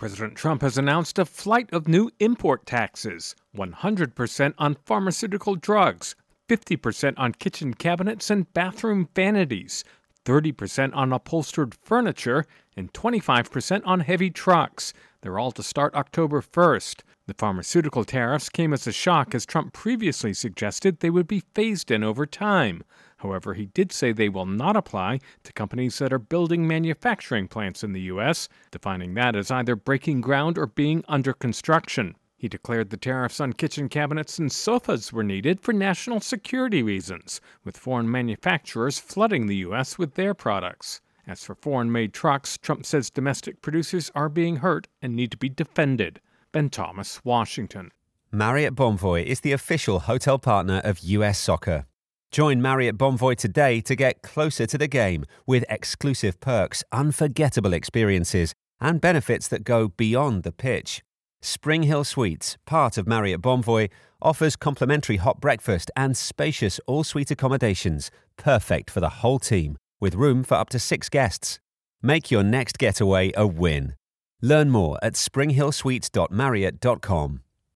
President Trump has announced a flight of new import taxes, 100% on pharmaceutical drugs, 50% on kitchen cabinets and bathroom vanities, 30% on upholstered furniture, and 25% on heavy trucks. They're all to start October 1st. The pharmaceutical tariffs came as a shock as Trump previously suggested they would be phased in over time. However, he did say they will not apply to companies that are building manufacturing plants in the U.S., defining that as either breaking ground or being under construction. He declared the tariffs on kitchen cabinets and sofas were needed for national security reasons, with foreign manufacturers flooding the U.S. with their products. As for foreign-made trucks, Trump says domestic producers are being hurt and need to be defended. Ben Thomas, Washington. Marriott Bonvoy is the official hotel partner of US Soccer. Join Marriott Bonvoy today to get closer to the game with exclusive perks, unforgettable experiences, and benefits that go beyond the pitch. Spring Hill Suites, part of Marriott Bonvoy, offers complimentary hot breakfast and spacious all-suite accommodations, perfect for the whole team, with room for up to 6 guests. Make your next getaway a win. Learn more at springhillsuites.marriott.com.